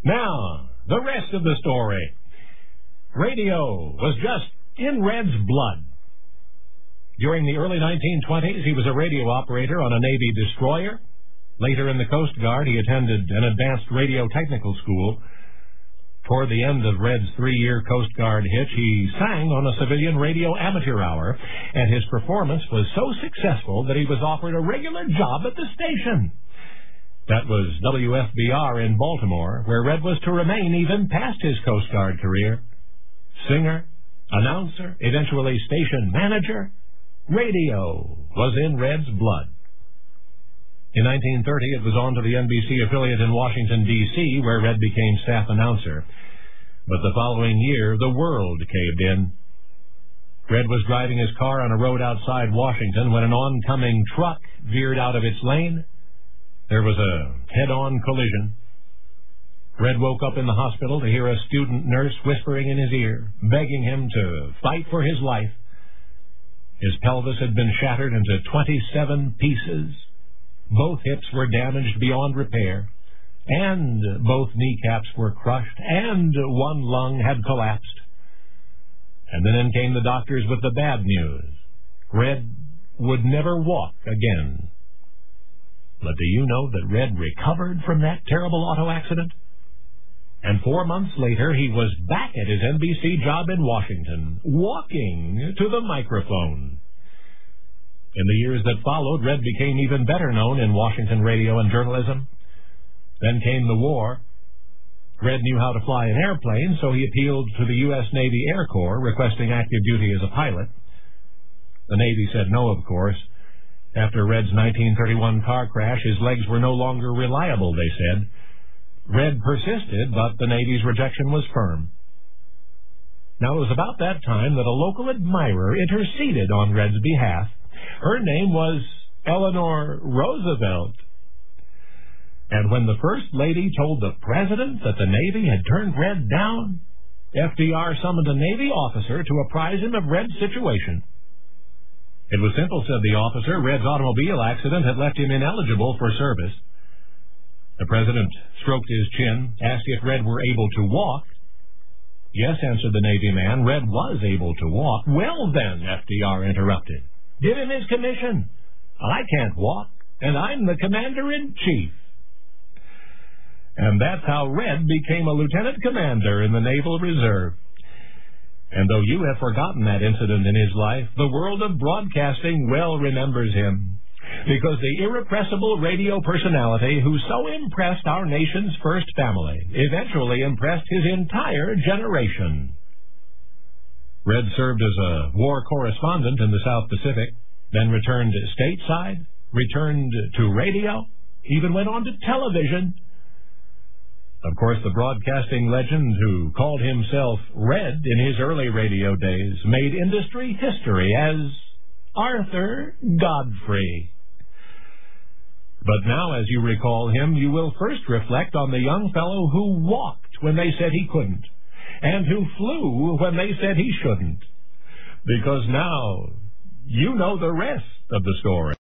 Now, the rest of the story. Radio was just in Red's blood. During the early 1920s, he was a radio operator on a Navy destroyer. Later in the Coast Guard, he attended an advanced radio technical school. Toward the end of Red's 3-year Coast Guard hitch, he sang on a civilian radio amateur hour, and his performance was so successful that he was offered a regular job at the station. That was WFBR in Baltimore, where Red was to remain even past his Coast Guard career. Singer, announcer, eventually station manager, radio was in Red's blood. In 1930, it was on to the NBC affiliate in Washington, D.C., where Red became staff announcer. But the following year, the world caved in. Red was driving his car on a road outside Washington when an oncoming truck veered out of its lane. There was a head-on collision. Red woke up in the hospital to hear a student nurse whispering in his ear, begging him to fight for his life. His pelvis had been shattered into 27 pieces. Both hips were damaged beyond repair, and both kneecaps were crushed, and one lung had collapsed. And then in came the doctors with the bad news. Red would never walk again. But do you know that Red recovered from that terrible auto accident? And 4 months later, he was back at his NBC job in Washington, walking to the microphone. In the years that followed, Red became even better known in Washington radio and journalism. Then came the war. Red knew how to fly an airplane, so he appealed to the U.S. Navy Air Corps, requesting active duty as a pilot. The Navy said no, of course. After Red's 1931 car crash, his legs were no longer reliable, they said. Red persisted, but the Navy's rejection was firm. Now, it was about that time that a local admirer interceded on Red's behalf. Her name was Eleanor Roosevelt. And when the First Lady told the President that the Navy had turned Red down, FDR summoned a Navy officer to apprise him of Red's situation. It was simple, said the officer. Red's automobile accident had left him ineligible for service. The President stroked his chin, asked if Red were able to walk. Yes, answered the Navy man, Red was able to walk. Well then, FDR interrupted. Give him his commission. I can't walk, and I'm the Commander-in-Chief. And that's how Red became a lieutenant commander in the Naval Reserve. And though you have forgotten that incident in his life, the world of broadcasting well remembers him, because the irrepressible radio personality who so impressed our nation's first family eventually impressed his entire generation. Red served as a war correspondent in the South Pacific, then returned stateside, returned to radio, even went on to television. Of course, the broadcasting legend who called himself Red in his early radio days made industry history as Arthur Godfrey. But now, as you recall him, you will first reflect on the young fellow who walked when they said he couldn't, and who flew when they said he shouldn't. Because now you know the rest of the story.